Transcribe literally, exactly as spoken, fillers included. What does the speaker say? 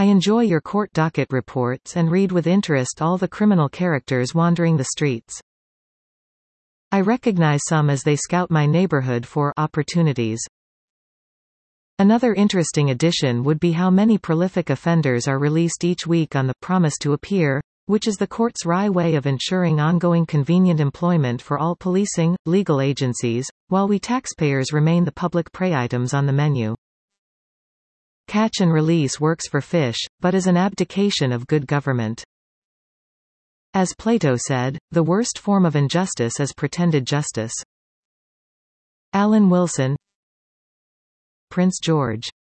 I enjoy your court docket reports and read with interest all the criminal characters wandering the streets. I recognize some as they scout my neighborhood for opportunities. Another interesting addition would be how many prolific offenders are released each week on the promise to appear, which is the court's wry way of ensuring ongoing convenient employment for all policing, legal agencies, while we taxpayers remain the public prey items on the menu. Catch and release works for fish, but is an abdication of good government. As Plato said, the worst form of injustice is pretended justice. Alan Wilson, Prince George.